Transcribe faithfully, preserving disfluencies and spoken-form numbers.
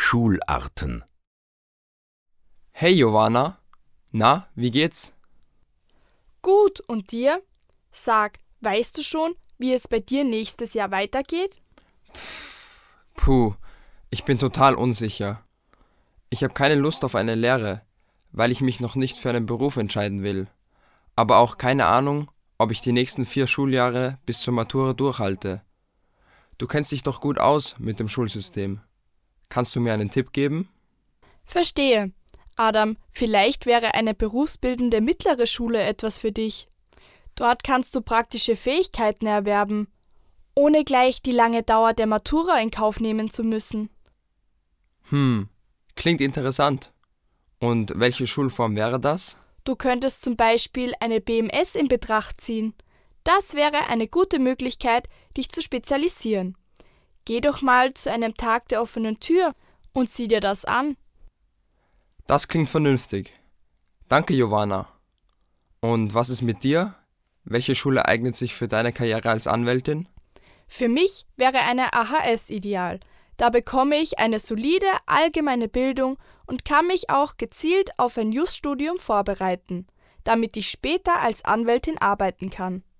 Schularten. Hey Giovanna, na, wie geht's? Gut, und dir? Sag, weißt du schon, wie es bei dir nächstes Jahr weitergeht? Puh, ich bin total unsicher. Ich habe keine Lust auf eine Lehre, weil ich mich noch nicht für einen Beruf entscheiden will. Aber auch keine Ahnung, ob ich die nächsten vier Schuljahre bis zur Matura durchhalte. Du kennst dich doch gut aus mit dem Schulsystem. Kannst du mir einen Tipp geben? Verstehe. Adam, vielleicht wäre eine berufsbildende mittlere Schule etwas für dich. Dort kannst du praktische Fähigkeiten erwerben, ohne gleich die lange Dauer der Matura in Kauf nehmen zu müssen. Hm, klingt interessant. Und welche Schulform wäre das? Du könntest zum Beispiel eine B M S in Betracht ziehen. Das wäre eine gute Möglichkeit, dich zu spezialisieren. Geh doch mal zu einem Tag der offenen Tür und sieh dir das an. Das klingt vernünftig. Danke, Giovanna. Und was ist mit dir? Welche Schule eignet sich für deine Karriere als Anwältin? Für mich wäre eine A H S ideal. Da bekomme ich eine solide allgemeine Bildung und kann mich auch gezielt auf ein Jus-Studium vorbereiten, damit ich später als Anwältin arbeiten kann.